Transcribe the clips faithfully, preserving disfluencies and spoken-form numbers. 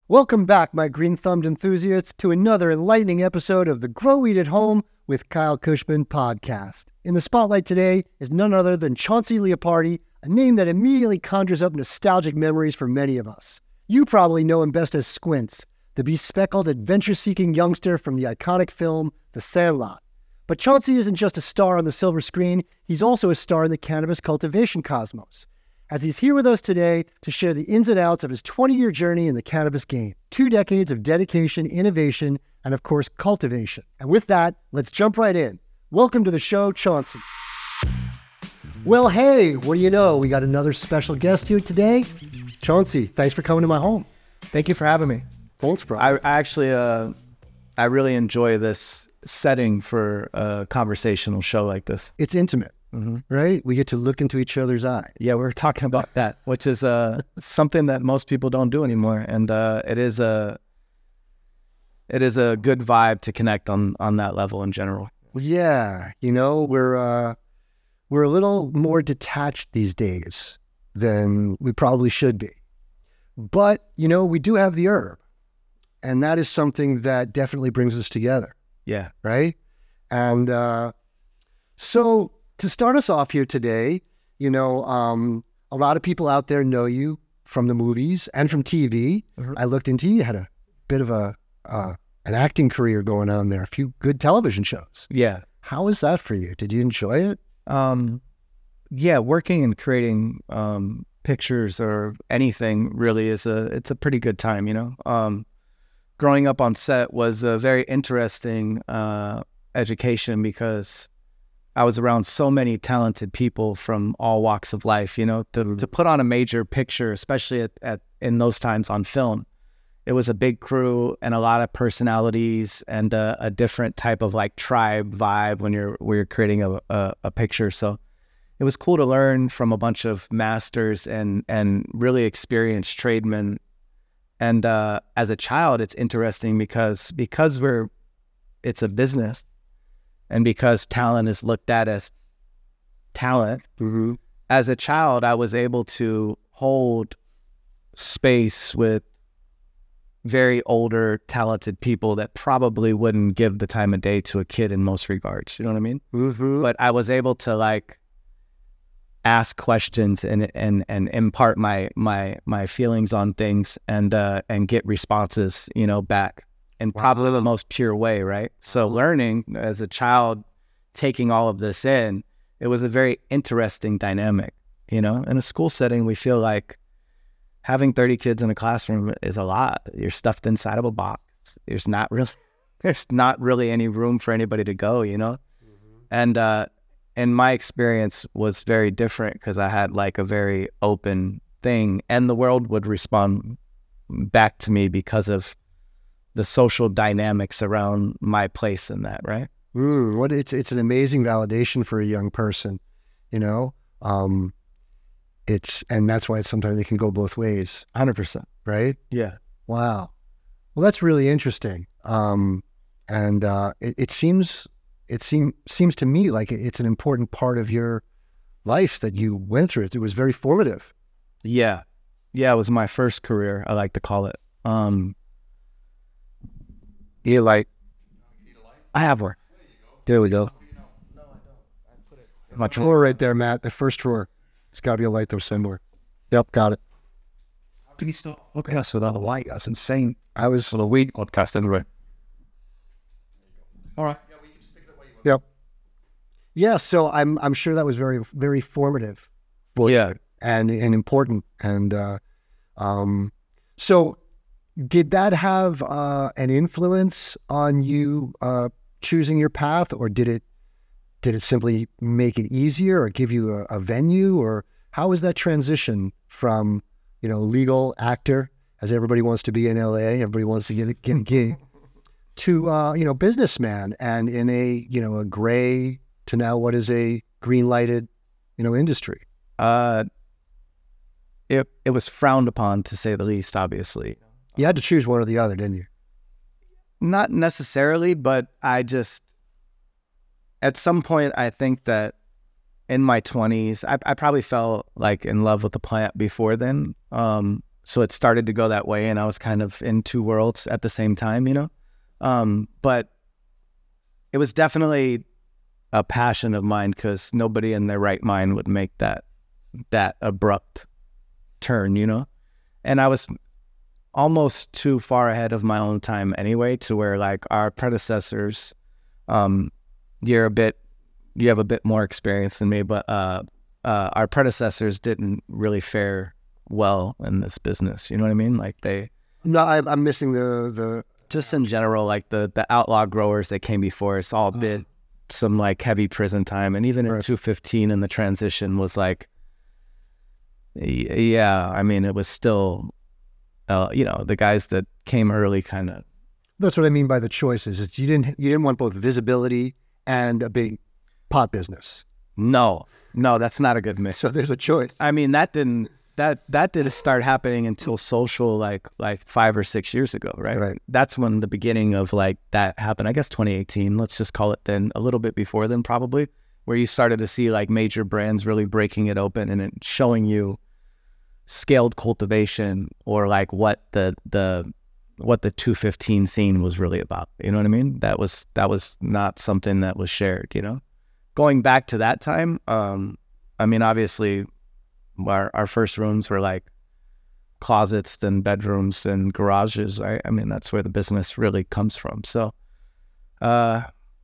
Welcome back, my green-thumbed enthusiasts, to another enlightening episode of the Grow Eat at Home with Kyle Cushman podcast. In the spotlight today is none other than Chauncey Leopardi, a name that immediately conjures up nostalgic memories for many of us. You probably know him best as Squints, the bespectacled adventure-seeking youngster from the iconic film The Sandlot. But Chauncey isn't just a star on the silver screen, he's also a star in the cannabis cultivation cosmos, as he's here with us today to share the ins and outs of his twenty-year journey in the cannabis game. Two decades of dedication, innovation, and of course, cultivation. And with that, let's jump right in. Welcome to the show, Chauncey. Well, hey, what do you know? We got another special guest here today. Chauncey, thanks for coming to my home. Thank you for having me. Thanks, bro. I, I actually, uh, I really enjoy this setting for a conversational show like this. It's intimate. Mm-hmm. Right? We get to look into each other's eye. Yeah, we were talking about that, which is uh, something that most people don't do anymore. And uh, it is a it is a good vibe to connect on, on that level in general. Yeah. You know, we're uh, we're a little more detached these days than we probably should be. But, you know, we do have the herb. And that is something that definitely brings us together. Yeah. Right? And uh, so... to start us off here today, you know, um, a lot of people out there know you from the movies and from T V. Mm-hmm. I looked into you. You had a bit of a uh, an acting career going on there, a few good television shows. Yeah. How was that for you? Did you enjoy it? Um, yeah, working and creating um, pictures or anything really is a, it's a pretty good time, you know. Um, growing up on set was a very interesting uh, education because I was around so many talented people from all walks of life, you know, to, mm-hmm. to put on a major picture, especially at, at in those times on film. It was a big crew and a lot of personalities and a, a different type of like tribe vibe when you're when you're creating a, a, a picture. So it was cool to learn from a bunch of masters and and really experienced tradesmen. And uh, as a child, it's interesting because because we're it's a business. And because talent is looked at as talent, mm-hmm. as a child, I was able to hold space with very older, talented people that probably wouldn't give the time of day to a kid in most regards. You know what I mean? Mm-hmm. But I was able to like ask questions and and and impart my my my feelings on things and uh, and get responses, you know, back. In wow. probably the most pure way, right? So learning as a child, taking all of this in, it was a very interesting dynamic, you know? In a school setting, we feel like having thirty kids in a classroom is a lot. You're stuffed inside of a box. There's not really, there's not really any room for anybody to go, you know? Mm-hmm. And, uh, and my experience was very different because I had like a very open thing and the world would respond back to me because of the social dynamics around my place in that, right? Mm, what it's it's an amazing validation for a young person, you know. Um, it's and that's why it's sometimes it can go both ways. one hundred percent, right? Yeah. Wow. Well, that's really interesting. Um, and uh, it, it seems it seem seems to me like it's an important part of your life that you went through. It, it was very formative. Yeah, yeah. It was my first career. I like to call it. Um, You like? I have one. There we go. No, I don't. I put it in my drawer right there, Matt. The first drawer. It's got to be a light though somewhere. Yep, got it. How can you start a podcast without a light? That's insane. I was on a weed podcast anyway. All right. Yeah, we can just pick it up while you want. Yep. Yeah, so I'm I'm sure that was very very formative. Well, yeah, and and important. And uh, um, so. Did that have uh, an influence on you uh, choosing your path, or did it did it simply make it easier, or give you a, a venue, or how was that transition from you know legal actor, as everybody wants to be in L A, everybody wants to get a, get a gig, to uh, you know businessman, and in a you know a gray to now what is a green lighted you know industry? Uh, it it was frowned upon to say the least, obviously. You had to choose one or the other, didn't you? Not necessarily, but I just, at some point, I think that in my twenties, I, I probably fell like in love with the plant before then. Um, so it started to go that way, and I was kind of in two worlds at the same time, you know. Um, but it was definitely a passion of mine because nobody in their right mind would make that that abrupt turn, you know. And I was almost too far ahead of my own time anyway, to where like our predecessors, um, you're a bit, you have a bit more experience than me, but uh, uh, our predecessors didn't really fare well in this business. You know what I mean? Like they, No, I, I'm missing the the. just in general, like the the outlaw growers that came before us all did some like heavy prison time, and even in Right. two fifteen, and the transition was like, y- yeah, I mean, it was still. Uh, you know, the guys that came early kind of. That's what I mean by the choices. Is you didn't you didn't want both visibility and a big pot business. No, no, that's not a good mix. So there's a choice. I mean, that didn't that that didn't start happening until social, like like five or six years ago, right? Right. That's when the beginning of like that happened. I guess twenty eighteen. Let's just call it then. A little bit before then, probably, where you started to see like major brands really breaking it open and it showing you scaled cultivation, or like what the the what the two fifteen scene was really about. You know what I mean? That was that was not something that was shared, you know. Going back to that time, um I mean, obviously our our first rooms were like closets and bedrooms and garages, right? I mean, that's where the business really comes from. So uh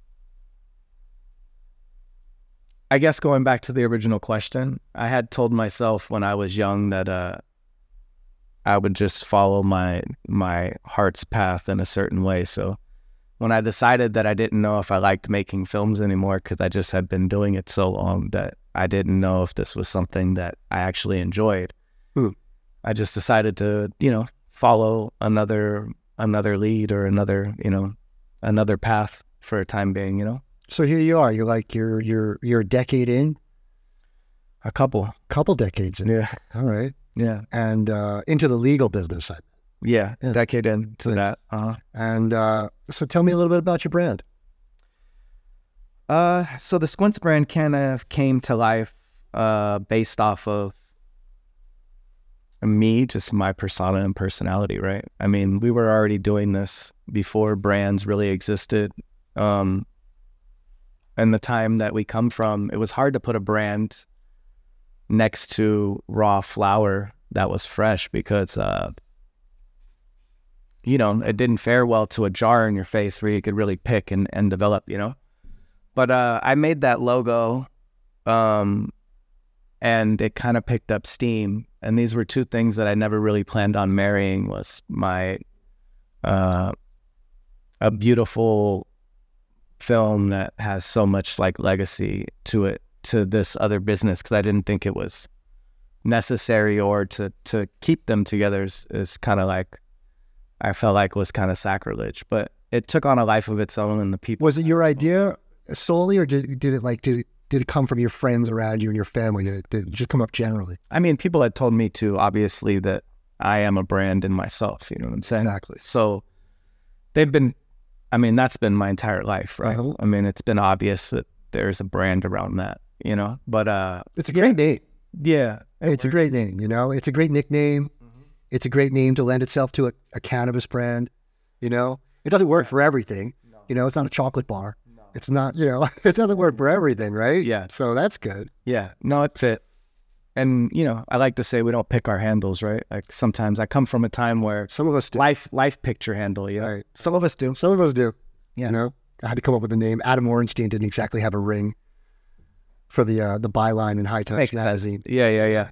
I guess going back to the original question, I had told myself when I was young that uh, I would just follow my my heart's path in a certain way. So when I decided that I didn't know if I liked making films anymore, because I just had been doing it so long that I didn't know if this was something that I actually enjoyed, Hmm. I just decided to, you know, follow another another lead or another, you know, another path for a time being, you know. So here you are. You're like you're you're you're a decade in, A couple. couple decades in. Yeah. All right. Yeah. And uh, into the legal business. I- Yeah. Yeah. Decade into Nice. that. Uh-huh. And uh, so tell me a little bit about your brand. Uh, so the Squints brand kind of came to life uh, based off of me, just my persona and personality, right? I mean, we were already doing this before brands really existed. Um, and the time that we come from, it was hard to put a brand next to raw flower that was fresh because, uh, you know, it didn't fare well to a jar in your face where you could really pick and, and develop, you know? But uh, I made that logo, um, and it kind of picked up steam. And these were two things that I never really planned on marrying, was my uh, a beautiful film that has so much like legacy to it, to this other business, because I didn't think it was necessary, or to, to keep them together is, is kind of like, I felt like was kind of sacrilege. But it took on a life of its own, and the people. Was it your idea solely, or did did it like did it, did it come from your friends around you and your family? Did it, did it just come up generally? I mean, people had told me too, obviously, that I am a brand in myself. You know what I'm saying? Exactly. So they've been, I mean, that's been my entire life, right? Uh-huh. I mean, it's been obvious that there's a brand around that, you know? But uh, It's a great name. yeah. It's a great name. You know, it's a great nickname. Mhm. It's a great name to lend itself to a, a cannabis brand. You know, it doesn't work for everything. No. You know, it's not a chocolate bar. No. It's not, you know, it doesn't work for everything, right? Yeah. So that's good. Yeah. No, it fit. And, you know, I like to say we don't pick our handles, right? Like sometimes I come from a time where Some of us do. life, life picture handle, you know? Right. Some of us do. Some of us do. Yeah. You know, I had to come up with a name. Adam Orenstein didn't exactly have a ring for the uh, the byline in High Touch Makes sense. magazine. Yeah, yeah, yeah.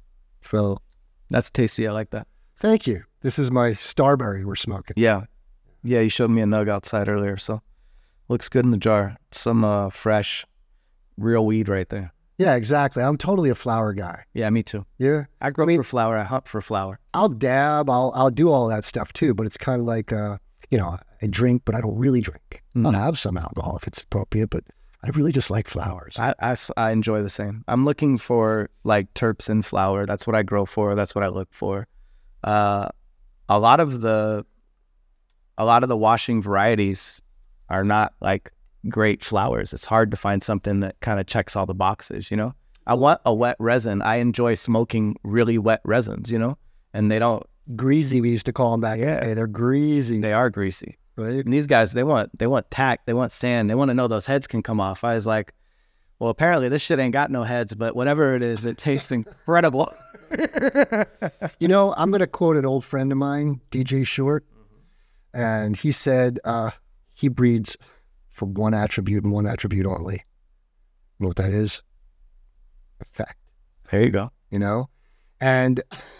So That's tasty. I like that. thank you. This is my Starberry we're smoking. Yeah. Yeah, you showed me a nug outside earlier, so looks good in the jar. Some uh, fresh, real weed right there. Yeah, exactly. I'm totally a flower guy. Yeah, me too. Yeah. I grow mean- for flower. I hunt for flower. I'll dab, I'll I'll do all that stuff too, but it's kind of like, uh, you know, I drink, but I don't really drink. Mm. I'll have some alcohol if it's appropriate, but I really just like flowers. I, I s- I enjoy the same. I'm looking for like terps in flower. That's what I grow for. That's what I look for. Uh, a lot of the, a lot of the washing varieties are not like great flowers. It's hard to find something that kind of checks all the boxes, you know? I want a wet resin. I enjoy smoking really wet resins, you know? and they don't. Greasy, we used to call them back in the day. They're greasy. They are greasy. Right? And these guys, they want they want tact, they want sand, they want to know those heads can come off. I was like, well, apparently this shit ain't got no heads, but whatever it is, it tastes incredible. You know, I'm going to quote an old friend of mine, D J Short, mm-hmm. and he said uh, he breeds for one attribute and one attribute only. You know what that is? Effect. There you go. You know? And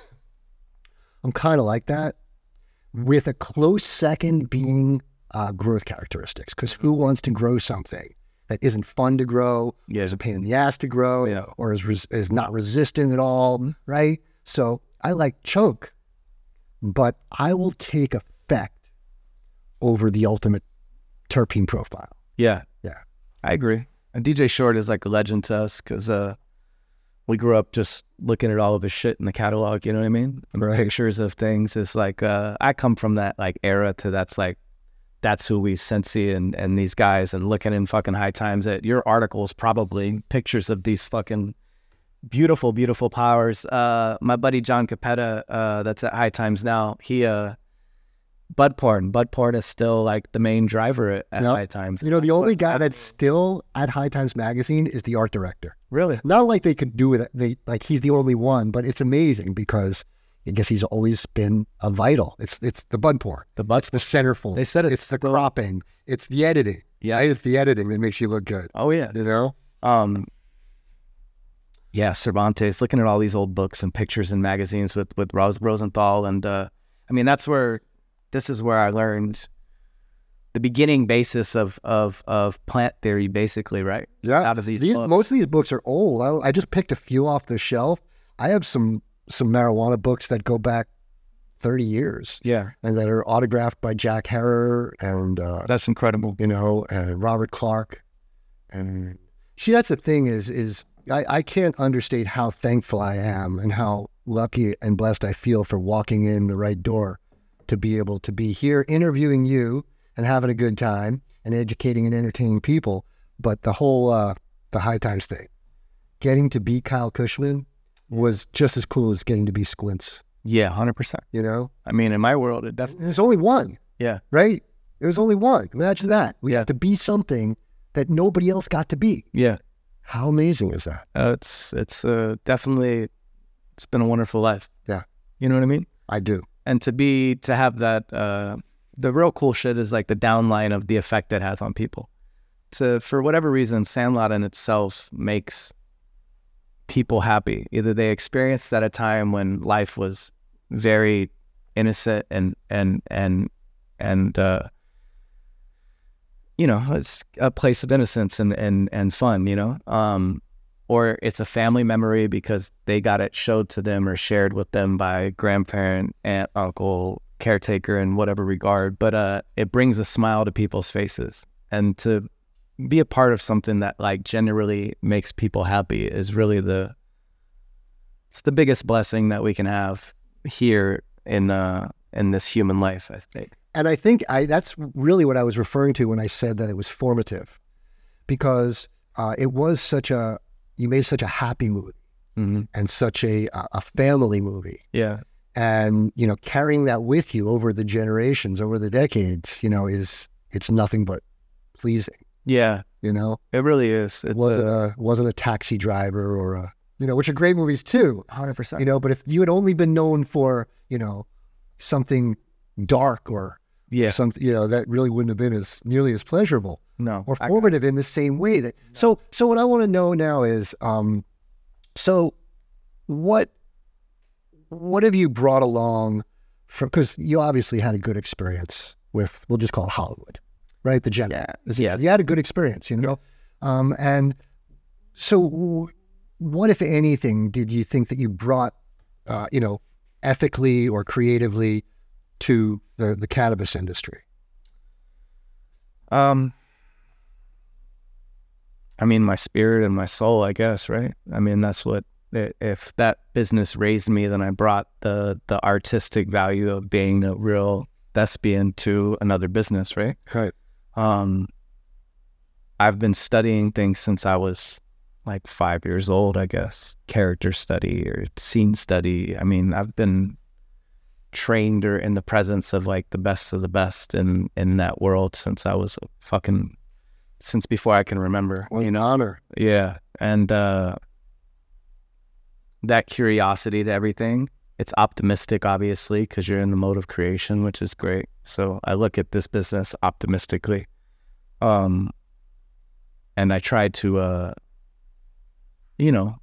I'm kind of like that, with a close second being uh, growth characteristics. Because who wants to grow something that isn't fun to grow, yeah. is a pain in the ass to grow, yeah. or is res- is not resistant at all, mm-hmm. right? So I like chunk, but I will take effect over the ultimate terpene profile. Yeah. Yeah. I agree. And D J Short is like a legend to us because uh, we grew up just looking at all of his shit in the catalog, you know what I mean? Right. Pictures of things. It's like, uh, I come from that like era to that's like, that's who we Sensi and, and these guys, and looking in fucking High Times at your articles, probably pictures of these fucking beautiful, beautiful powers. Uh, my buddy John Capetta, uh, that's at High Times now, he, uh, Bud porn. Bud porn is still like the main driver at, at yep. High Times. You know, the only guy that's still at High Times magazine is the art director. Really? Not like they could do with it. They like he's the only one, but it's amazing because I guess he's always been a vital. It's it's the bud porn, the bud, the centerfold. They said it. It's the cropping. It's the editing. Yeah, right? It's the editing that makes you look good. Oh yeah, you know. Um. Yeah, Cervantes. Looking at all these old books and pictures and magazines with with Rose Rosenthal, and uh, I mean that's where. This is where I learned the beginning basis of, of, of plant theory, basically, right? Yeah. Out of these, these books. Most of these books are old. I, I just picked a few off the shelf. I have some some marijuana books that go back thirty years. Yeah. And that are autographed by Jack Herer and... Uh, that's incredible. You know, and Robert Clark. And see, that's the thing is, is I, I can't understate how thankful I am and how lucky and blessed I feel for walking in the right door to be able to be here interviewing you and having a good time and educating and entertaining people. But the whole, uh, the High Times thing, getting to be Kyle Kushman was just as cool as getting to be Squints. Yeah, one hundred percent. You know? I mean, in my world, it definitely... There's only one. Yeah. Right? There's only one. Imagine that. We yeah. have to be something that nobody else got to be. Yeah. How amazing is that? Uh, it's, it's uh, definitely, it's been a wonderful life. Yeah. You know what I mean? I do. And to be, to have that, uh, the real cool shit is like the downline of the effect it has on people. To, for whatever reason, Sandlot in itself makes people happy. Either they experienced at a time when life was very innocent and, and, and, and, uh, you know, it's a place of innocence and, and, and fun, you know, um, or it's a family memory because they got it showed to them or shared with them by grandparent, aunt, uncle, caretaker in whatever regard. But uh, it brings a smile to people's faces. And to be a part of something that like generally makes people happy is really the, it's the biggest blessing that we can have here in uh, in this human life, I think. And I think I that's really what I was referring to when I said that it was formative, because uh, it was such a, you made such a happy movie mm-hmm. and such a a family movie. Yeah. And, you know, carrying that with you over the generations, over the decades, you know, is, it's nothing but pleasing. Yeah. You know? It really is. It wasn't a, wasn't a Taxi Driver or a, you know, which are great movies too. one hundred percent. You know, but if you had only been known for, you know, something dark or yeah. something, you know, that really wouldn't have been as nearly as pleasurable. No. Or formative I, in the same way that, no. so, so what I want to know now is, um, so what, what have you brought along from, because you obviously had a good experience with, we'll just call it Hollywood, right? The general. Yeah. yeah. You had a good experience, you know? Um, and so what, if anything, did you think that you brought, uh, you know, ethically or creatively to the, the cannabis industry? Um, I mean, my spirit and my soul, I guess, right? I mean, that's what, if that business raised me, then I brought the the artistic value of being a real thespian to another business, right? Right. Um, I've been studying things since I was like five years old, I guess. Character study or scene study. I mean, I've been trained or in the presence of like the best of the best in in that world since I was fucking since before I can remember. What an honor. Yeah, and uh, that curiosity to everything. It's optimistic, obviously, because you're in the mode of creation, which is great. So I look at this business optimistically. Um, and I try to, uh, you know,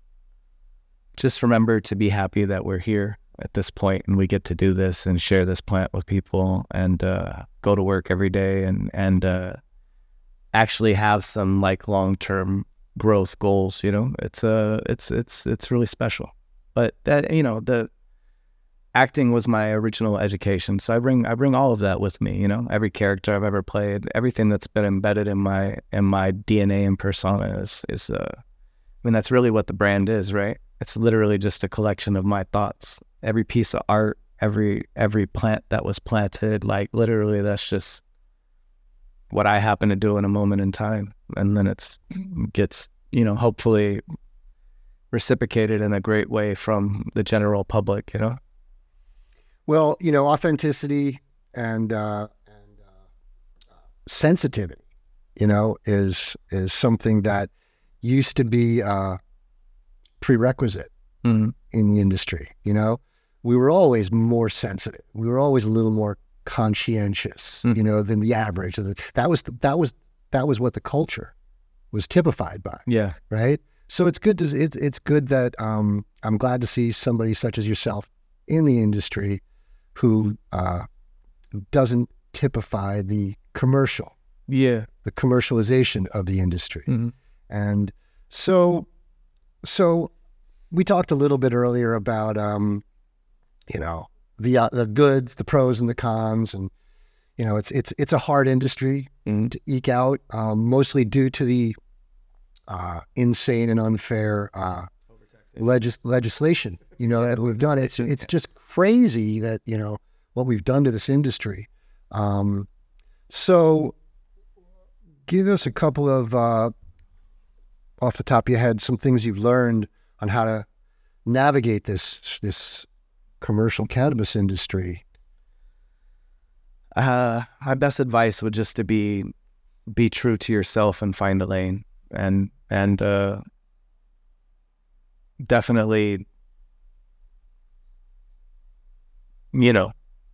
just remember to be happy that we're here at this point and we get to do this and share this plant with people and uh, go to work every day and, and uh, actually have some like long-term growth goals, you know. It's uh, it's it's it's really special. But that, you know, the acting was my original education, so I bring I bring all of that with me. You know, every character I've ever played, everything that's been embedded in my in my D N A and persona is is. Uh, I mean, that's really what the brand is, right? It's literally just a collection of my thoughts. Every piece of art, every every plant that was planted, like literally, that's just what I happen to do in a moment in time, and then it's gets, you know, hopefully reciprocated in a great way from the general public, you know? Well, you know, authenticity and uh, and uh, sensitivity, you know, is is something that used to be uh, prerequisite mm-hmm. in the industry. You know, we were always more sensitive. We were always a little more conscientious, mm-hmm. you know, than the average. That was the, that was that was what the culture was typified by. Yeah. Right. So it's good to it's it's good that um, I'm glad to see somebody such as yourself in the industry who uh, doesn't typify the commercial, yeah, the commercialization of the industry. Mm-hmm. And so, so we talked a little bit earlier about um, you know, the uh, the goods, the pros and the cons, and you know, it's it's it's a hard industry mm-hmm. to eke out, um, mostly due to the Uh, insane and unfair uh, legis- legislation, you know, that we've done. It's it's just crazy that, you know, what we've done to this industry. Um, so give us a couple of, uh, off the top of your head, some things you've learned on how to navigate this this commercial cannabis industry. Uh, my best advice would just to be be true to yourself and find a lane. And and uh, definitely, you know,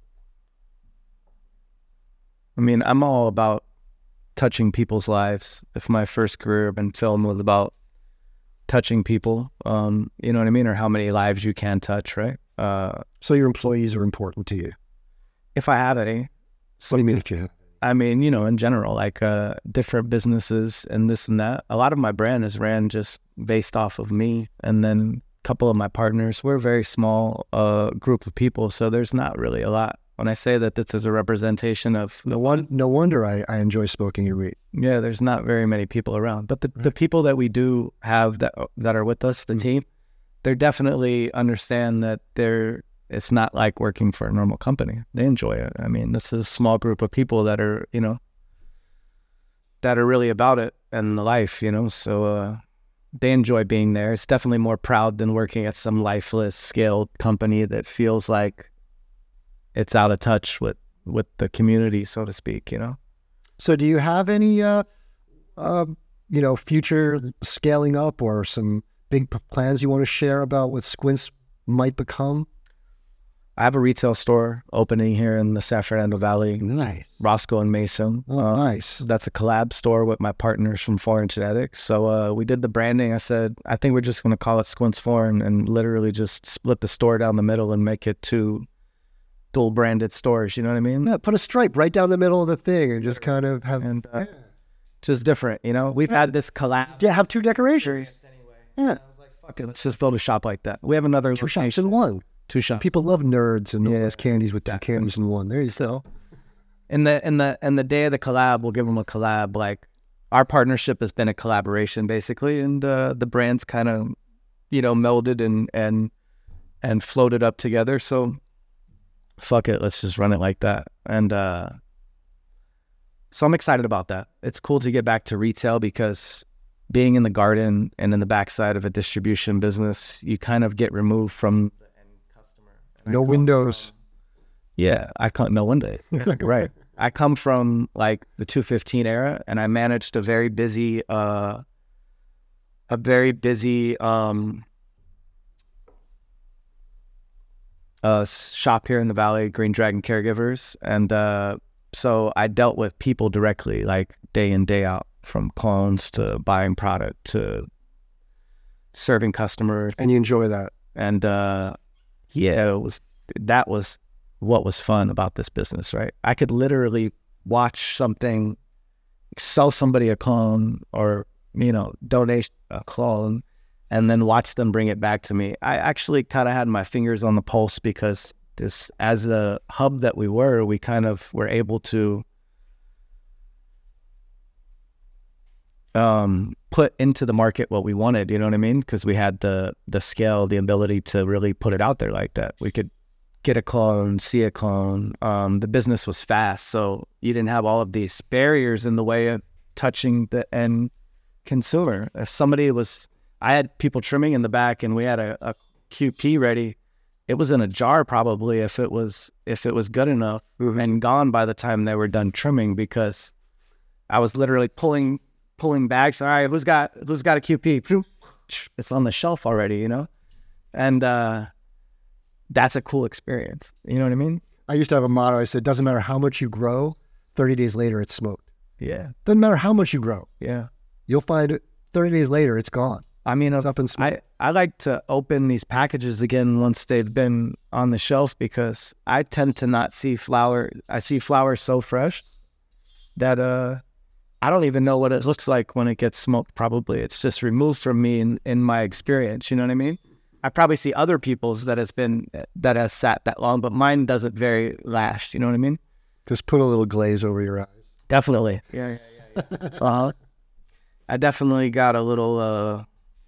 I mean, I'm all about touching people's lives. If my first career in film was about touching people, um, you know what I mean, or how many lives you can touch, right? Uh, so your employees are important to you? If I have any. What do you mean if you have? I mean, you know, in general, like uh, different businesses and this and that. A lot of my brand is ran just based off of me. And then a couple of my partners, we're a very small uh, group of people. So there's not really a lot. When I say that this is a representation of... No, one, no wonder I, I enjoy smoking your weed. Yeah, there's not very many people around. But the, right. the people that we do have that that are with us, the mm-hmm. team, they definitely understand that they're... It's not like working for a normal company. They enjoy it. I mean, this is a small group of people that are, you know, that are really about it and the life, you know, so uh, they enjoy being there. It's definitely more proud than working at some lifeless, scaled company that feels like it's out of touch with, with the community, so to speak, you know. So do you have any, uh, uh, you know, future scaling up or some big plans you want to share about what Squints might become? I have a retail store opening here in the San Fernando Valley. Nice. Roscoe and Mason. Oh, uh, nice. That's a collab store with my partners from Foreign Genetics. So uh, we did the branding. I said, I think we're just going to call it Squints Foreign and literally just split the store down the middle and make it two dual branded stores. You know what I mean? Yeah, put a stripe right down the middle of the thing and just kind of have... And, uh, yeah. Just different, you know? We've yeah. had this collab. Yeah, have two decorations. Anyway. Yeah. And I was like, fuck it, let's just build a shop like that. We have another two shops in one. Two shops. People love nerds and yeah. all those candies with two candies in one. There you so, go. In the in the in the day of the collab, we'll give them a collab. Like our partnership has been a collaboration basically, and uh, the brands kind of, you know, melded and and and floated up together. So, fuck it, let's just run it like that. And uh, so I'm excited about that. It's cool to get back to retail because being in the garden and in the backside of a distribution business, you kind of get removed from. No windows. Yeah, I come no one day. Right. I come from like the two fifteen era, and I managed a very busy, uh, a very busy um, uh, shop here in the Valley, Green Dragon Caregivers, and uh, so I dealt with people directly, like day in day out, from clones to buying product to serving customers, And you enjoy that. and uh, yeah, it was that was. what was fun about this business, right? I could literally watch something, sell somebody a clone or, you know, donate a clone, and then watch them bring it back to me. I actually kind of had my fingers on the pulse because this, as a hub that we were, we kind of were able to um, put into the market what we wanted, you know what I mean? Because we had the the scale, the ability to really put it out there like that. We could get a clone, see a clone. Um, the business was fast, so you didn't have all of these barriers in the way of touching the end consumer. If somebody was, I had people trimming in the back, and we had a, a Q P ready. It was in a jar probably if it was if it was good enough, Mm-hmm. and gone by the time they were done trimming, because I was literally pulling pulling bags. All right, who's got who's got a Q P? It's on the shelf already, you know, and. uh That's a cool experience. You know what I mean? I used to have a motto. I said, doesn't matter how much you grow, thirty days later it's smoked. Yeah. Doesn't matter how much you grow. Yeah. You'll find it thirty days later, it's gone. I mean, It's up and smoked. I, I like to open these packages again once they've been on the shelf, because I tend to not see flour. I see flour so fresh that uh, I don't even know what it looks like when it gets smoked, probably. It's just removed from me in, in my experience. You know what I mean? I probably see other people's that has been, that has sat that long, but mine doesn't very last. You know what I mean? Just put a little glaze over your eyes. Definitely. Yeah, yeah, yeah. yeah. uh, I definitely got a little, uh,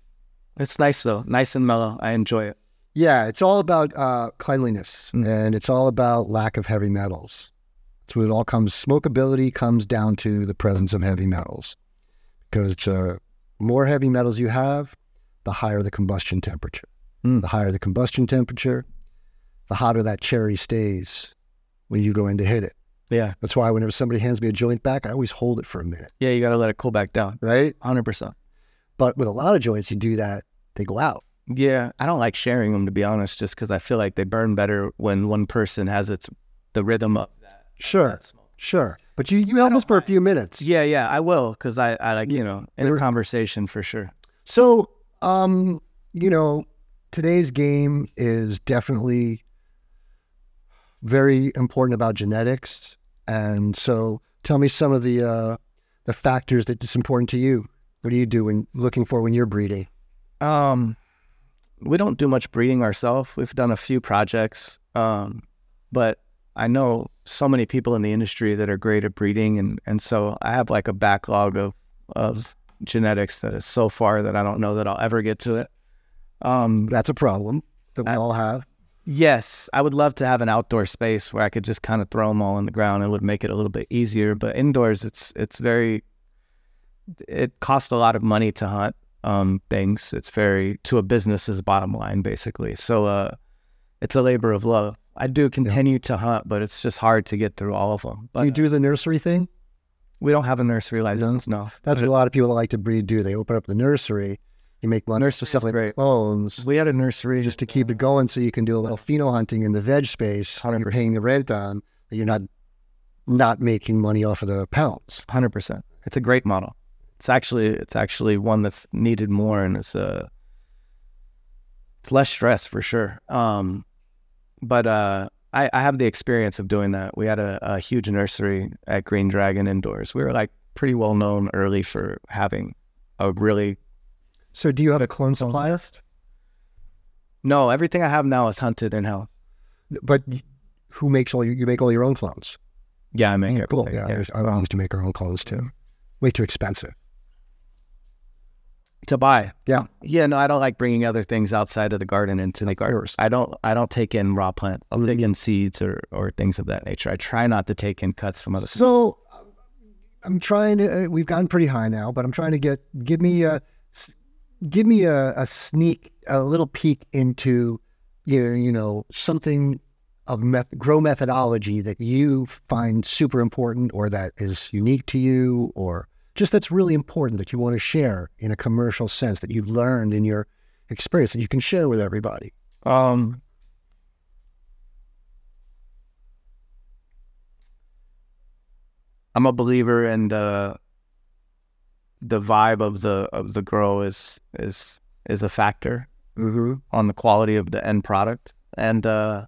it's nice though. Nice and mellow. I enjoy it. Yeah, it's all about uh, cleanliness, Mm. and it's all about lack of heavy metals. That's what it all comes. Smokability comes down to the presence of heavy metals, because the more heavy metals you have, the higher the combustion temperature. Mm. The higher the combustion temperature, the hotter that cherry stays when you go in to hit it. Yeah. That's why whenever somebody hands me a joint back, I always hold it for a minute, Yeah, you got to let it cool back down. right? one hundred percent. But with a lot of joints, you do that, they go out. Yeah. I don't like sharing them, to be honest, just because I feel like they burn better when one person has its, the rhythm of that. Sure, that smoke. sure. But you, you held this for a few minutes. Yeah, yeah, I will, because I, I like, you know, in There- a conversation for sure. So, um, you know, today's game is definitely very important about genetics. And so tell me some of the uh, the factors that it's important to you. What do you do when looking for when you're breeding? Um, we don't do much breeding ourselves. We've done a few projects, um, but I know so many people in the industry that are great at breeding, and, and so I have like a backlog of of genetics that is so far that I don't know that I'll ever get to it. Um, That's a problem that we I- all have. yes, I would love to have an outdoor space where I could just kind of throw them all in the ground. It would make it a little bit easier, but indoors, it's it's very, it costs a lot of money to hunt um, things. It's very, to a business's bottom line, basically. So uh, it's a labor of love. I do continue to hunt, but it's just hard to get through all of them. But Do you do the nursery thing? we don't have a nursery license, no. That's what a lot of people that like to breed do. They open up the nursery, you make one Nursery is great. clones We had a nursery just to keep it going, so you can do a little pheno hunting in the veg space. one hundred You're percent. paying the rent on that you're not not making money off of the pounds. one hundred percent. It's a great model. It's actually it's actually one that's needed more, and it's uh it's less stress for sure. Um, but uh, I, I have the experience of doing that. We had a, a huge nursery at Green Dragon indoors. We were like pretty well known early for having a really So do you have a clone supply list? no. Everything I have now is hunted in house. But who makes all your, you make all your own clones? Yeah, I make Yeah, cool. everything, Yeah, I used to make our own clones too. Way too expensive. to buy. Yeah. Yeah, no, I don't like bringing other things outside of the garden into the garden. I don't I don't take in raw plants. I'll take in seeds or, or things of that nature. I try not to take in cuts from other So um, I'm trying to. Uh, we've gotten pretty high now, but I'm trying to get. Give me a. s- Give me a, a sneak, a little peek into, you know, you know, something of meth- grow methodology that you find super important or that is unique to you, or just that's really important that you want to share in a commercial sense that you've learned in your experience that you can share with everybody? Um, I'm a believer in the the vibe of the of the grow is is is a factor Mm-hmm. on the quality of the end product, and uh,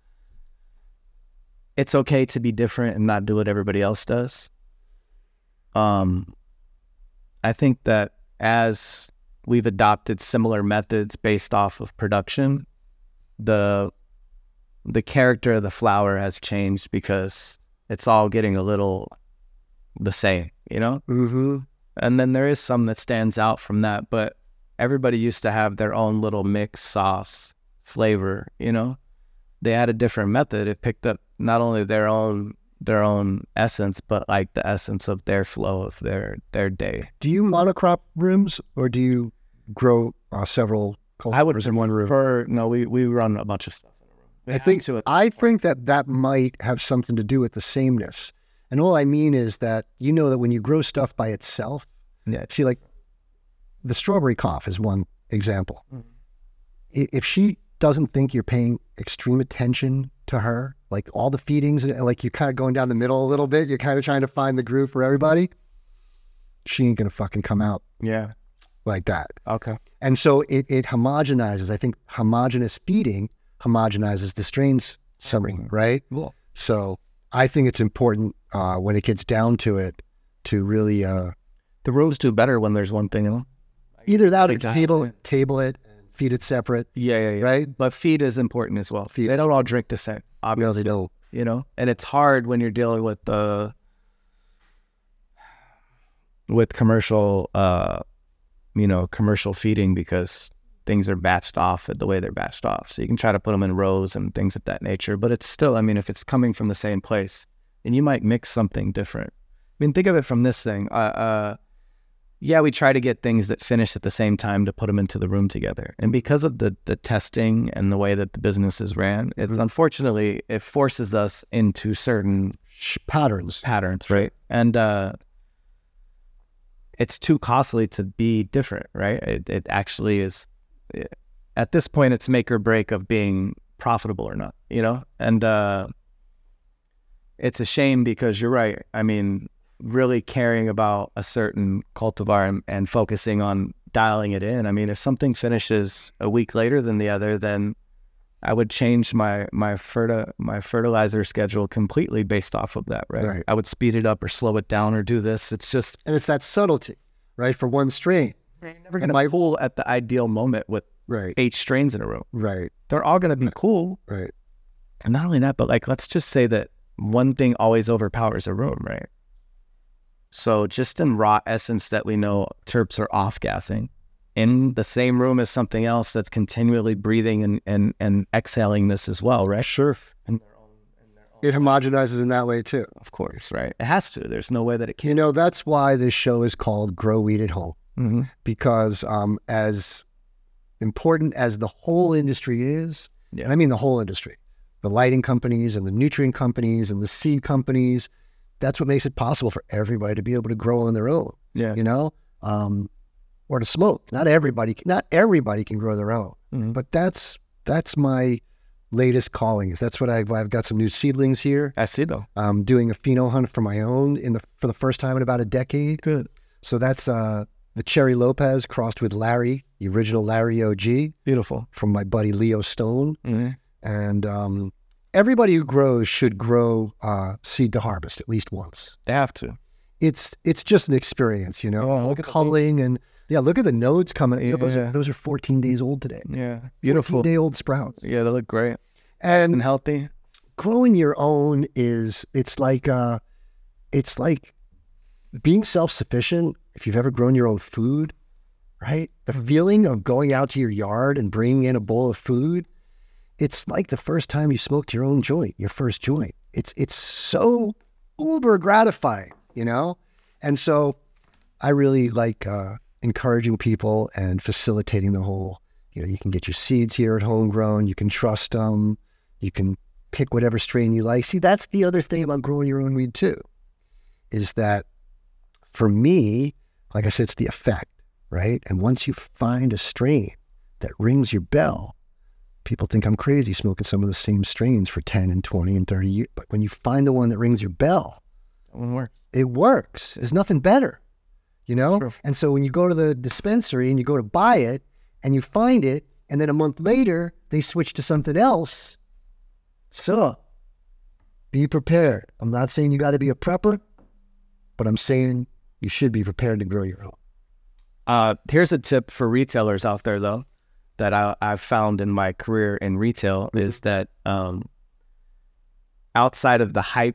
it's okay to be different and not do what everybody else does. Um, I think that as we've adopted similar methods based off of production, the the character of the flower has changed because it's all getting a little the same, you know? Mm-hmm. And then there is some that stands out from that, but everybody used to have their own little mix sauce flavor, you know? They had a different method. It picked up not only their own their own essence, but like the essence of their flow of their their day. Do you monocrop rooms, or do you grow uh, several I would cultivars in one room? prefer, no, we, we run a bunch of stuff in a room. We I have think to at I this point. think that that might have something to do with the sameness. And all I mean is that you know that when you grow stuff by itself, Yeah. see, like the strawberry cough is one example. Mhm. I- If she doesn't think you're paying extreme attention to her, like all the feedings, and like you're kind of going down the middle a little bit, you're kind of trying to find the groove for everybody, she ain't gonna fucking come out Yeah. like that. Okay. And so it, it homogenizes. I think homogenous feeding homogenizes the strains something, right? Cool. So I think it's important uh, when it gets down to it to really uh, The rooms do better when there's one thing in them. either that or Big time. table table it and feed it separate, Yeah, yeah, yeah. right? But feed is important as well. Feed They is- don't all drink the same, Because obviously, they don't. you know? And it's hard when you're dealing with the with commercial, uh, you know, commercial feeding, because things are batched off the way they're batched off. So you can try to put them in rows and things of that nature, but it's still, I mean, if it's coming from the same place, and you might mix something different. I mean, think of it from this thing. Uh, uh, yeah, we try to get things that finish at the same time to put them into the room together. And because of the the testing and the way that the business is ran, it's Mhm. unfortunately, it forces us into certain Sh- patterns. patterns, right? And uh, it's too costly to be different, right? It, it actually is, at this point, it's make or break of being profitable or not, you know? And uh, it's a shame because you're right. I mean, really caring about a certain cultivar and, and focusing on dialing it in. I mean, if something finishes a week later than the other, then I would change my my ferti- my fertilizer schedule completely based off of that, right? Right. I would speed it up or slow it down or do this. It's just And it's that subtlety, right? For one strain. you're never going And my- to pull at the ideal moment with Right, eight strains in a row. right, They're all going to be cool. right. And not only that, but like, let's just say that one thing always overpowers a room, right? So just in raw essence that we know terps are off-gassing, in the same room as something else that's continually breathing and, and, and exhaling this as well, right? Sure. In their own, in their own, It homogenizes in that way too. of course, right? It has to. There's no way that it You can't. know, that's why this show is called Grow Weed at Home, Mm-hmm. because um, as important as the whole industry is, Yeah. and I mean the whole industry, the lighting companies and the nutrient companies and the seed companies, that's what makes it possible for everybody to be able to grow on their own, Yeah. you know, um, or to smoke. Not everybody, not everybody can grow their own, Mhm. but that's that's my latest calling. That's what I've, I've got some new seedlings here. I see though. I'm doing a pheno hunt for my own in the for the first time in about a decade. Good. So that's uh, the Cherry Lopez crossed with Larry, the original Larry O G Beautiful. from my buddy Leo Stone. Mm-hmm. And um, everybody who grows should grow uh, seed to harvest at least once. They have to. It's it's just an experience, you know. Oh, look at the culling and yeah, look at the nodes coming. You know, those, Yeah. are, those are fourteen days old today. Yeah. Beautiful. Day old sprouts. Yeah, they look great And and healthy. growing your own is it's like uh, it's like being self-sufficient. If you've ever grown your own food, right? The feeling of going out to your yard and bringing in a bowl of food, it's like the first time you smoked your own joint, your first joint. It's it's so uber gratifying, you know? And so I really like uh, encouraging people and facilitating the whole, you know, you can get your seeds here at Homegrown, you can trust them, you can pick whatever strain you like. See, that's the other thing about growing your own weed too, is that for me, like I said, it's the effect, right? And once you find a strain that rings your bell, people think I'm crazy smoking some of the same strains for ten and twenty and thirty years. But when you find the one that rings your bell, That one works. it works. There's nothing better, you know? True. And so when you go to the dispensary and you go to buy it and you find it, and then a month later, they switch to something else. So be prepared. I'm not saying you got to be a prepper, but I'm saying you should be prepared to grow your own. Uh, here's a tip for retailers out there, though, that I, I've found in my career in retail mm-hmm. is that um, outside of the hype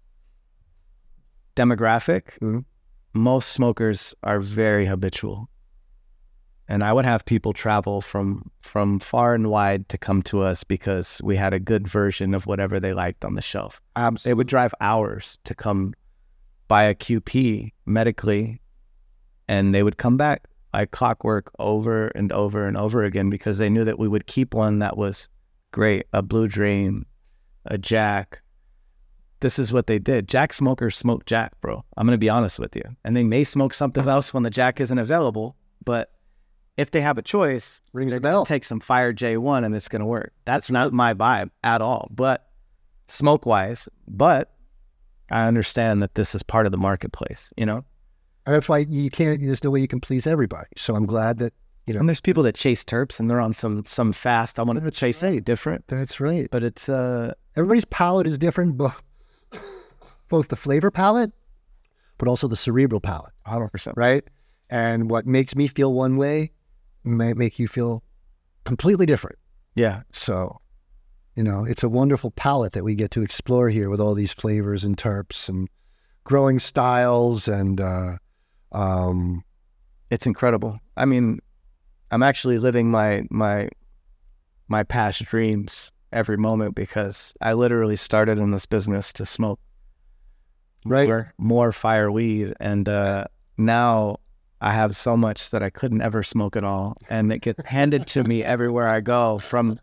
demographic, mm-hmm. most smokers are very habitual. And I would have people travel from from far and wide to come to us because we had a good version of whatever they liked on the shelf. Um, they would drive hours to come buy a Q P medically, and they would come back like clockwork over and over and over again because they knew that we would keep one that was great, a Blue Dream, a Jack. This is what they did. Jack smokers smoke Jack, bro. I'm going to be honest with you. And they may smoke something else when the Jack isn't available, but if they have a choice, rings a bell. Take some Fire J one and it's going to work. That's not my vibe at all, but smoke-wise. But I understand that this is part of the marketplace, you know? And that's why you can't, there's no way you can please everybody. So I'm glad that, you know. And there's people that chase terps and they're on some some fast. I want to chase right. different. That's right. But it's... uh, everybody's palate is different, but both the flavor palate, but also the cerebral palate. one hundred percent. Right? And what makes me feel one way might make you feel completely different. Yeah. So, you know, it's a wonderful palette that we get to explore here with all these flavors and terps and growing styles and uh, um, it's incredible. I mean, I'm actually living my my my past dreams every moment because I literally started in this business to smoke right. more, more fire weed, and uh, now I have so much that I couldn't ever smoke at all, and it gets handed to me everywhere I go from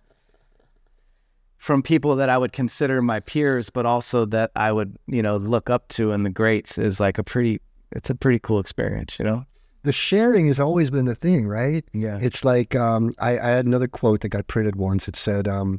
from people that I would consider my peers, but also that I would, you know, look up to, and the greats is like a pretty, it's a pretty cool experience, you know? The sharing has always been the thing, right? Yeah. It's like, um, I, I had another quote that got printed once. It said, um,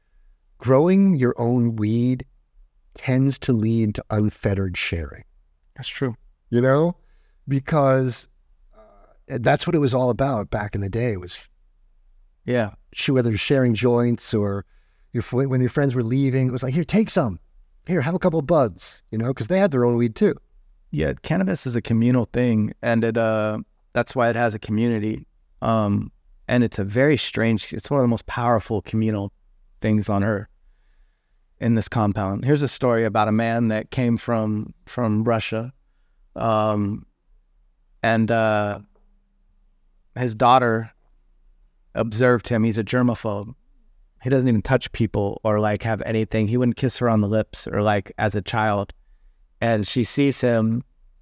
growing your own weed tends to lead to unfettered sharing. That's true. You know, because uh, that's what it was all about back in the day. It was, yeah, whether sharing joints or your, when your friends were leaving, it was like, here, take some. Here, have a couple of buds, you know, because they had their own weed too. Yeah, cannabis is a communal thing, and it uh, that's why it has a community. Um, and it's a very strange, it's one of the most powerful communal things on earth in this compound. Here's a story about a man that came from from Russia, um, and uh, his daughter observed him. He's a germaphobe. He doesn't even touch people or like have anything. He wouldn't kiss her on the lips or like as a child. And she sees him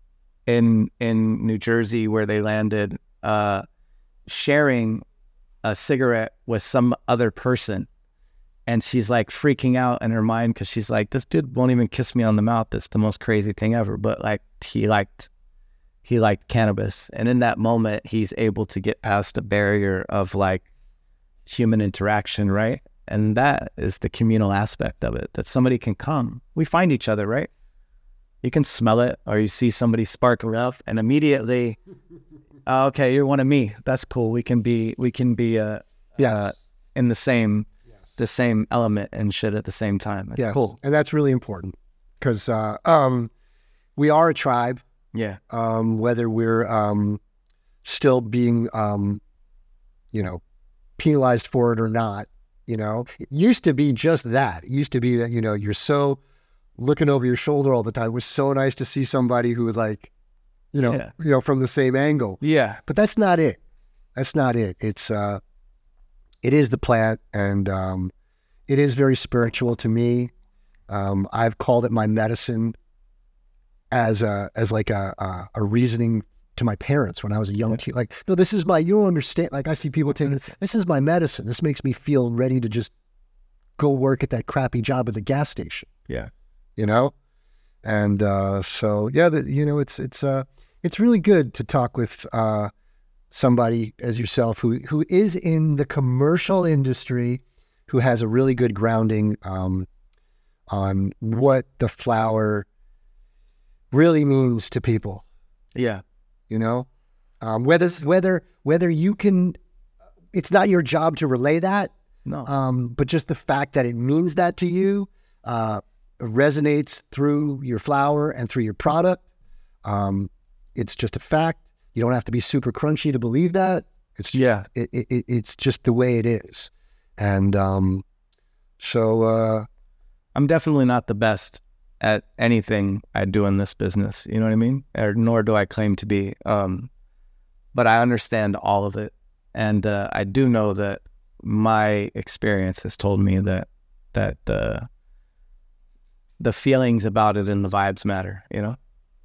in in New Jersey where they landed, uh, sharing a cigarette with some other person. And she's like freaking out in her mind because she's like, this dude won't even kiss me on the mouth. That's the most crazy thing ever. But like he liked he liked cannabis. And in that moment, he's able to get past a barrier of like human interaction, right? And that is the communal aspect of it, that somebody can come. We find each other, right? You can smell it, or you see somebody sparkle up, and immediately, oh, okay, you're one of me. That's cool. We can be, we can be, uh, yeah, uh, in the same, yes. the same element and shit at the same time. That's yeah, cool. And that's really important because uh, um, we are a tribe. Yeah. Um, whether we're um, still being, um, you know, penalized for it or not, you know, it used to be just that. It used to be that, you know, you're so looking over your shoulder all the time. It was so nice to see somebody who was like, you know, yeah. you know, from the same angle. Yeah. But that's not it. That's not it. It's, uh, it is the plant, and um, it is very spiritual to me. Um, I've called it my medicine as a, as like a, a, a reasoning to my parents when I was a young yeah. teen. Like, no, this is my, you don't understand. Like I see people taking this, this is my medicine. This makes me feel ready to just go work at that crappy job at the gas station. Yeah. You know? And uh, so, yeah, the, you know, it's it's uh, it's really good to talk with uh, somebody as yourself who who is in the commercial industry, who has a really good grounding um, on what the flower really means to people. Yeah. You know, um, whether whether whether you can, it's not your job to relay that. No. Um, but just the fact that it means that to you uh, resonates through your flower and through your product. Um, it's just a fact. You don't have to be super crunchy to believe that. It's Yeah. It, it, it's just the way it is. And um, so uh, I'm definitely not the best at anything I do in this business. You know what I mean? Or, nor do I claim to be. Um, but I understand all of it. And uh, I do know that my experience has told me that that uh, the feelings about it and the vibes matter, you know?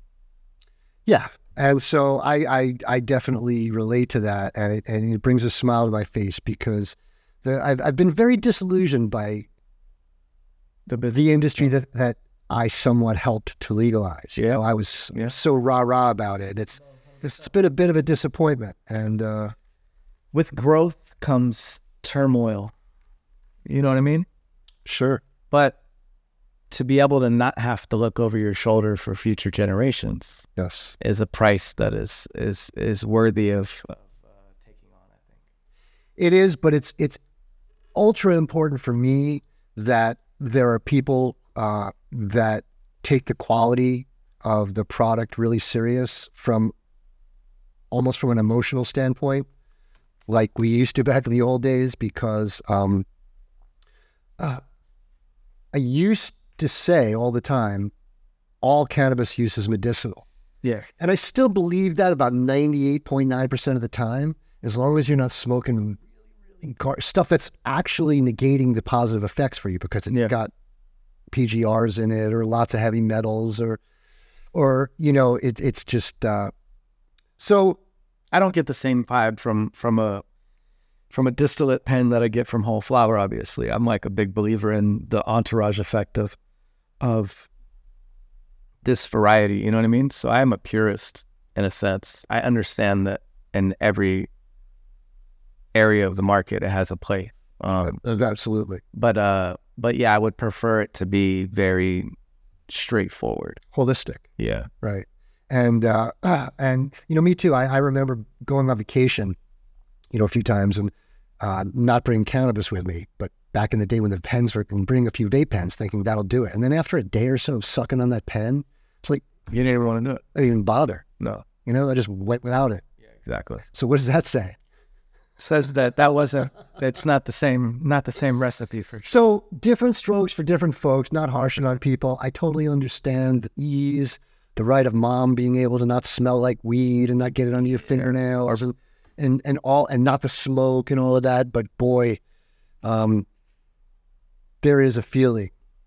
yeah. And so I, I, I definitely relate to that. And it, and it brings a smile to my face because the, I've, I've been very disillusioned by the, the industry that, that I somewhat helped to legalize. You Yeah. know, I was Yeah. so rah-rah about it. It's, it's been a bit of a disappointment. And uh, With growth comes turmoil. You know what I mean? sure. But to be able to not have to look over your shoulder for future generations Yes. is a price that is is is worthy of, of uh, taking on, I think. It is, but it's it's ultra important for me that there are people uh, that take the quality of the product really serious from almost from an emotional standpoint, like we used to back in the old days, because um, uh, I used to say all the time, all cannabis use is medicinal. Yeah. And I still believe that about ninety-eight point nine percent of the time, as long as you're not smoking really, really gar- stuff that's actually negating the positive effects for you because it's Yeah. got P G Rs in it or lots of heavy metals or, or you know, it, it's just, uh, so I don't get the same vibe from from a from a distillate pen that I get from whole flower, obviously. I'm like a big believer in the entourage effect of of this variety, you know what I mean? So I am a purist in a sense. I understand that in every area of the market it has a place. Um, absolutely but uh but yeah, I would prefer it to be very straightforward. holistic. Yeah. Right. And, uh, and, you know, me too. I, I remember going on vacation, you know, a few times and uh, not bringing cannabis with me, but back in the day when the pens were, and bring a few vape pens thinking that'll do it. And then after a day or so of sucking on that pen, it's like, You didn't even want to do it. I didn't even bother. No. You know, I just went without it. Yeah, exactly. So what does that say? Says that that wasn't, it's not the same, not the same recipe for sure. So different strokes for different folks, not harshing on people. I totally understand the ease, the right of mom being able to not smell like weed and not get it under your fingernails and, and, and all, and not the smoke and all of that. But boy, um, there is a feeling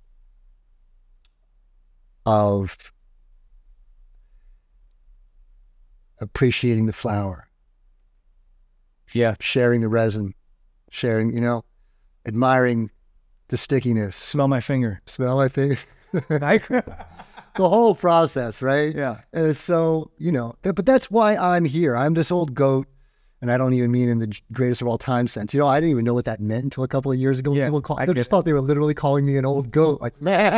of appreciating the flower, Yeah. sharing the resin, sharing, you know, admiring the stickiness. Smell my finger. Smell my face. The whole process, right? Yeah. And so, you know, th- but that's why I'm here. I'm this old goat, and I don't even mean in the g- greatest of all time sense. You know, I didn't even know what that meant until a couple of years ago. Yeah, People call, I they get just it. thought they were literally calling me an old goat. Like,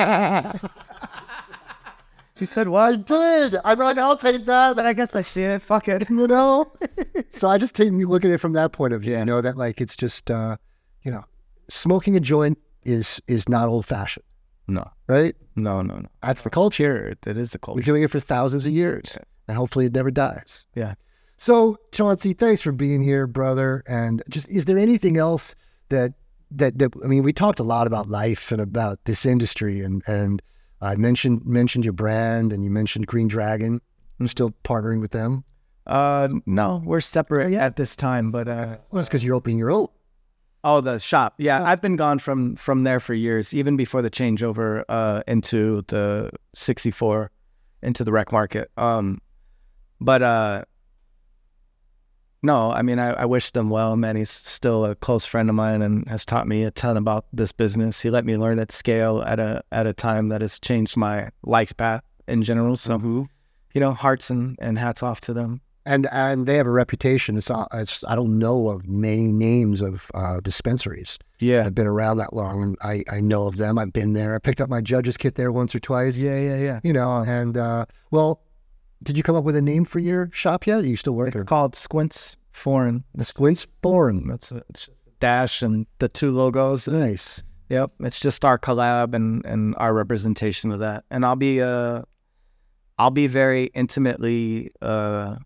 He said, what? I did. I'm like, I'll take that. But I guess I see it. Fuck it. You know? So I just take me look at it from that point of view. You know, that like it's just, uh, you know, smoking a joint is is not old fashioned, No. right? No, no, no. That's the culture. Cheer. It is the We're culture. doing it for thousands of years, and hopefully it never dies. Yeah. So, Chauncey, thanks for being here, brother. And just, is there anything else that, that, that, I mean, we talked a lot about life and about this industry, and, and I mentioned, mentioned your brand, and you mentioned Green Dragon. I'm still partnering with them. Uh, no, we're separate at this time, but, uh, Well, that's because you're opening your own. oh, the shop. Yeah. I've been gone from, from there for years, even before the changeover, uh, into the sixty-four, into the rec market. Um, but, uh, no, I mean, I, I wish them well, man. He's still a close friend of mine and has taught me a ton about this business. He let me learn at scale at a at a time that has changed my life path in general. So, Mm-hmm. you know, hearts and, and hats off to them. And and they have a reputation. It's, uh, it's I don't know of many names of uh, dispensaries Yeah. that have been around that long. And I, I know of them. I've been there. I picked up my judge's kit there once or twice. Yeah, yeah, yeah. You know, and uh, well, did you come up with a name for your shop yet? Are you still working? It's called Squints Foreign. The Squints Foreign. That's it. It's just a dash and the two logos. Nice. Yep. It's just our collab and, and our representation of that. And I'll be uh I'll be very intimately uh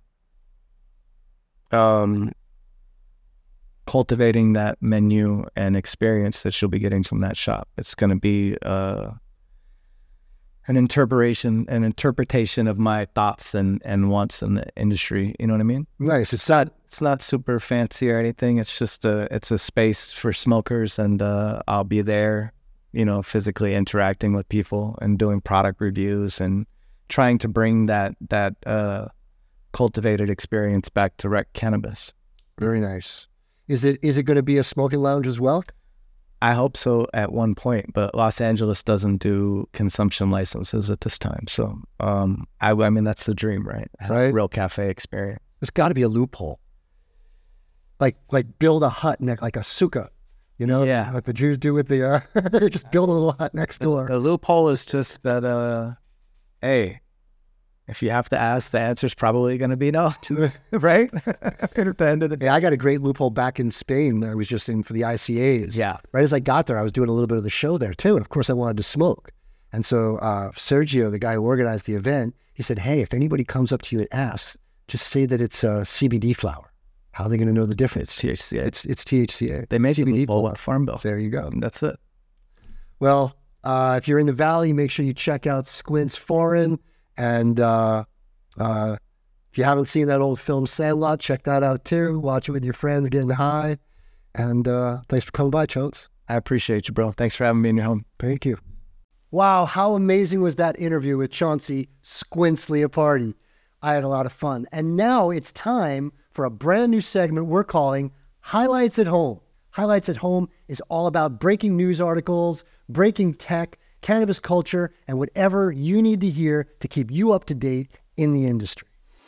um cultivating that menu and experience that you'll be getting from that shop. It's gonna be uh an interpretation an interpretation of my thoughts and, and wants in the industry. You know what I mean? Nice. It's It's not it's not super fancy or anything. It's just a it's a space for smokers, and uh, I'll be there, you know, physically interacting with people and doing product reviews and trying to bring that that uh, cultivated experience back to rec cannabis. very nice. Is it is it going to be a smoking lounge as well? I hope so at one point, but Los Angeles doesn't do consumption licenses at this time. So, um, I, I mean, that's the dream, right? Have a Right. real cafe experience. There's got to be a loophole. Like like build a hut next, like a sukkah, you know, Yeah. like the Jews do with the uh, they just build a little hut next door. The loophole is just that, uh, hey, if you have to ask, the answer's probably going to be no, right? At the end of the day. Yeah, I got a great loophole back in Spain. I was just in for the I C As. Yeah. Right as I got there, I was doing a little bit of the show there too, and of course I wanted to smoke. And so uh, Sergio, the guy who organized the event, he said, "Hey, if anybody comes up to you and asks, just say that it's uh, C B D flower. How are they going to know the difference? It's T H C A. It's it's T H C A. They made C B D you loophole flower. at Farm Bill. There you go. And that's it. Well, uh, if you're in the Valley, make sure you check out Squints Foreign. And uh, uh, if you haven't seen that old film Sandlot, check that out too. Watch it with your friends, getting high. And uh, thanks for coming by, Chonts. I appreciate you, bro. Thanks for having me in your home. Thank you. Wow, how amazing was that interview with Chauncey Squints Leopardi? I had a lot of fun. And now it's time for a brand new segment we're calling Highlights at Home. Highlights at Home is all about breaking news articles, breaking tech, cannabis culture, and whatever you need to hear to keep you up to date in the industry.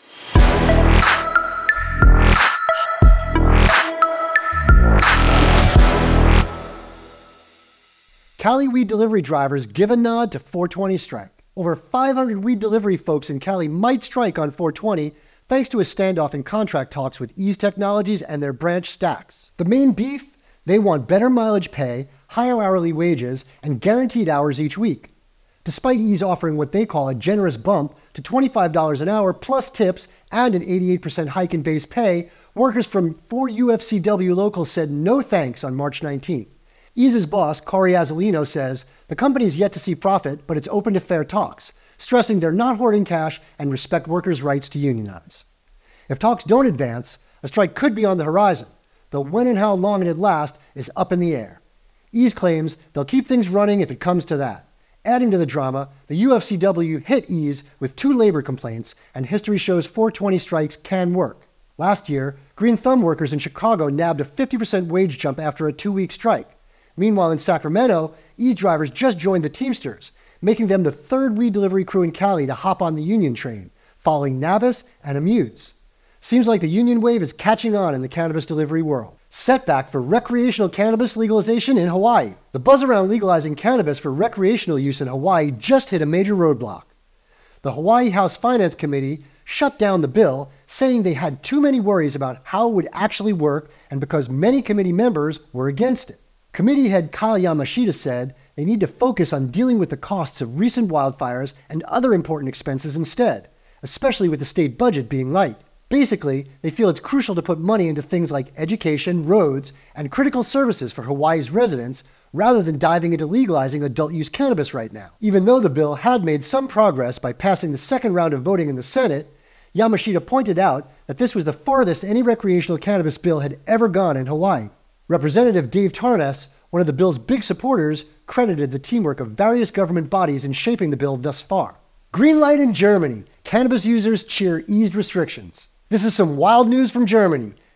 Cali weed delivery drivers give a nod to four twenty strike. Over five hundred weed delivery folks in Cali might strike on four twenty thanks to a standoff in contract talks with Ease Technologies and their branch Stacks. The main beef? They want better mileage pay, higher hourly wages, and guaranteed hours each week. Despite Ease offering what they call a generous bump to twenty-five dollars an hour plus tips and an eighty-eight percent hike in base pay, workers from four U F C W locals said no thanks on March nineteenth. Ease's boss, Corey Azzolino, says the company is yet to see profit, but it's open to fair talks, stressing they're not hoarding cash and respect workers' rights to unionize. If talks don't advance, a strike could be on the horizon, though when and how long it'd last is up in the air. Ease claims they'll keep things running if it comes to that. Adding to the drama, the U F C W hit Ease with two labor complaints, and history shows four twenty strikes can work. Last year, Green Thumb workers in Chicago nabbed a fifty percent wage jump after a two-week strike. Meanwhile, in Sacramento, Ease drivers just joined the Teamsters, making them the third weed delivery crew in Cali to hop on the union train, following Nabis and Amuse. Seems like the union wave is catching on in the cannabis delivery world. Setback for recreational cannabis legalization in Hawaii. The buzz around legalizing cannabis for recreational use in Hawaii just hit a major roadblock. The Hawaii House Finance Committee shut down the bill, saying they had too many worries about how it would actually work and because many committee members were against it. Committee head Kyle Yamashita said they need to focus on dealing with the costs of recent wildfires and other important expenses instead, especially with the state budget being light. Basically, they feel it's crucial to put money into things like education, roads, and critical services for Hawaii's residents rather than diving into legalizing adult-use cannabis right now. Even though the bill had made some progress by passing the second round of voting in the Senate, Yamashita pointed out that this was the farthest any recreational cannabis bill had ever gone in Hawaii. Representative Dave Tarnas, one of the bill's big supporters, credited the teamwork of various government bodies in shaping the bill thus far. Green light in Germany. Cannabis users cheer eased restrictions. This is some wild news from Germany.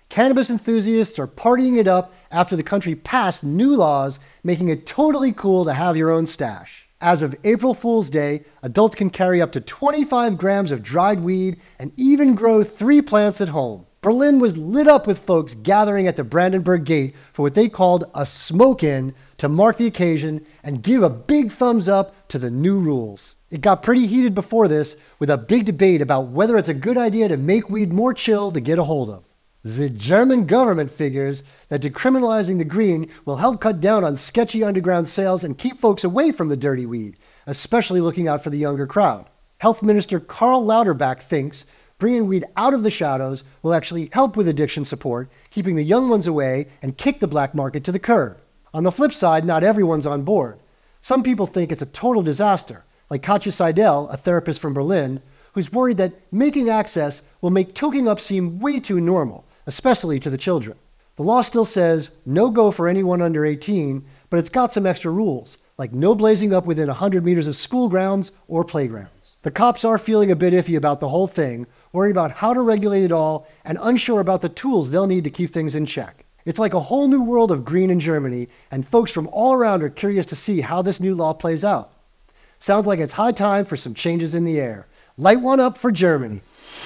Cannabis enthusiasts are partying it up after the country passed new laws making it totally cool to have your own stash. As of April Fool's Day, adults can carry up to twenty-five grams of dried weed and even grow three plants at home. Berlin was lit up with folks gathering at the Brandenburg Gate for what they called a smoke-in to mark the occasion and give a big thumbs up to the new rules. It got pretty heated before this, with a big debate about whether it's a good idea to make weed more chill to get a hold of. The German government figures that decriminalizing the green will help cut down on sketchy underground sales and keep folks away from the dirty weed, especially looking out for the younger crowd. Health Minister Karl Lauterbach thinks bringing weed out of the shadows will actually help with addiction support, keeping the young ones away and kick the black market to the curb. On the flip side, not everyone's on board. Some people think it's a total disaster, like Katja Seidel, a therapist from Berlin, who's worried that making access will make toking up seem way too normal, especially to the children. The law still says no go for anyone under eighteen, but it's got some extra rules, like no blazing up within one hundred meters of school grounds or playgrounds. The cops are feeling a bit iffy about the whole thing, worried about how to regulate it all, and unsure about the tools they'll need to keep things in check. It's like a whole new world of green in Germany, and folks from all around are curious to see how this new law plays out. Sounds like it's high time for some changes in the air. Light one up for Germany.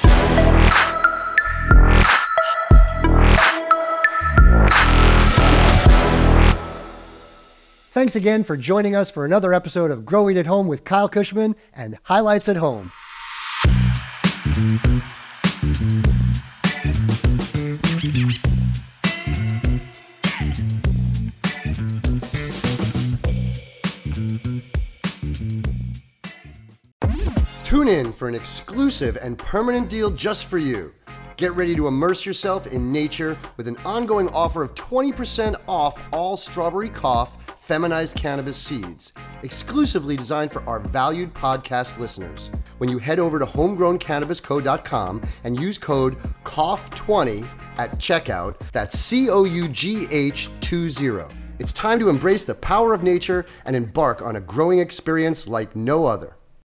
Thanks again for joining us for another episode of Grow Weed at Home with Kyle Kushman and Highlights at Home. Tune in for an exclusive and permanent deal just for you. Get ready to immerse yourself in nature with an ongoing offer of twenty percent off all Strawberry Cough feminized cannabis seeds, exclusively designed for our valued podcast listeners. When you head over to homegrown cannabis co dot com and use code C O U G H twenty at checkout, that's C O U G H twenty. It's time to embrace the power of nature and embark on a growing experience like no other.